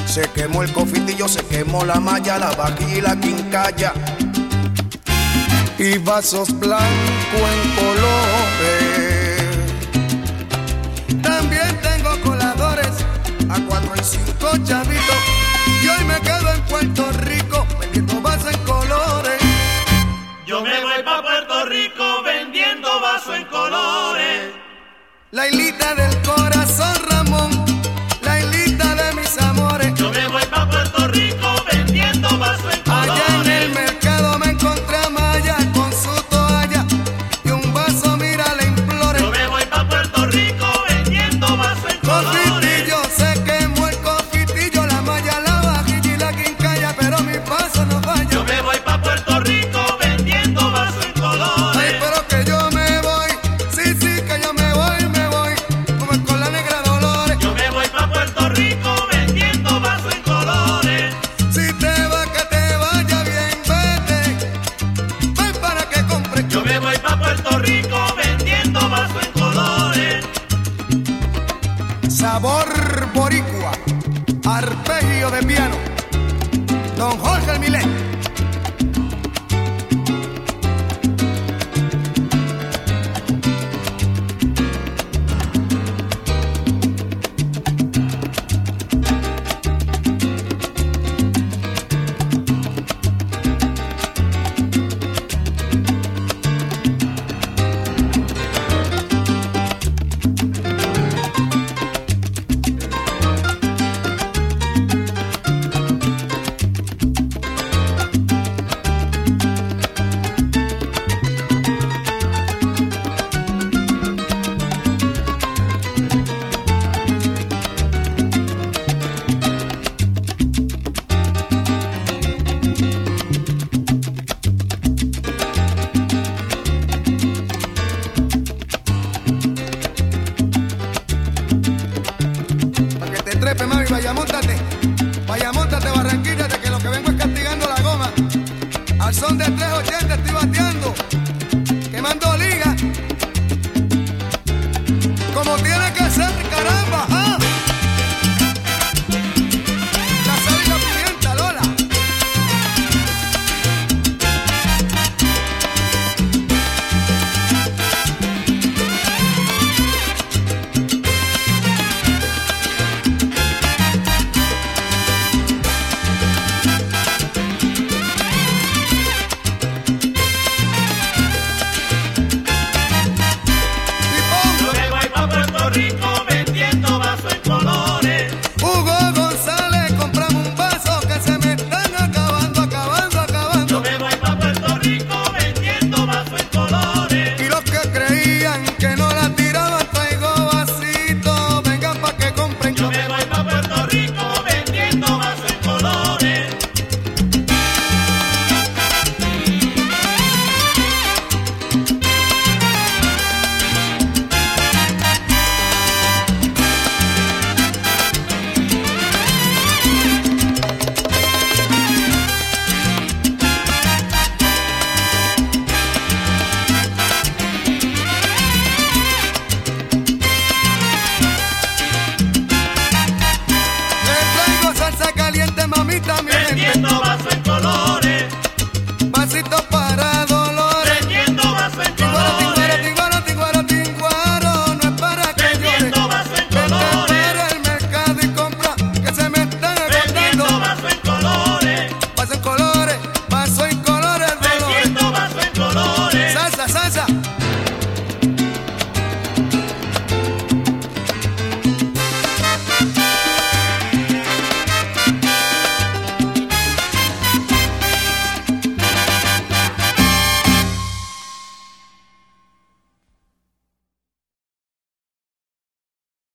Se quemó el cofitillo, se quemó la malla, la vajilla y la quincalla. Y vasos blancos en colores. También tengo coladores a 4 y 5 chavitos. Y hoy me quedo en Puerto Rico vendiendo vasos en colores. Yo me voy pa' Puerto Rico vendiendo vasos en colores. La islita del corazón, Ramón, la islita de mis amores. Yo me voy pa' Puerto Rico vendiendo vasos en colores. Allá en el mercado me encontré a Maya con su toalla y un vaso, mira, le imploré. Yo me voy pa' Puerto Rico vendiendo vasos en colores. Cofitillo, se quemó el cofitillo, la malla, la vajilla y la quincalla, pero mi paso no falla. Yo me voy pa' Puerto Rico vendiendo vasos en colores. Ay, pero que yo me voy, sí, sí, que yo me voy, como con la negra Dolores. Yo me voy pa' Puerto Rico vendiendo vasos en colores. Si te va, que te vaya bien, vete, ven para que compre. Yo me voy pa' Puerto Rico vendiendo vasos en colores. Sabor boricua, arpegio de piano, Don Jorge el Milet. Trepe, mami, vaya, móntate, Barranquilla, que lo que vengo es castigando la goma. Al son de 380 estoy bateando, quemando liga, como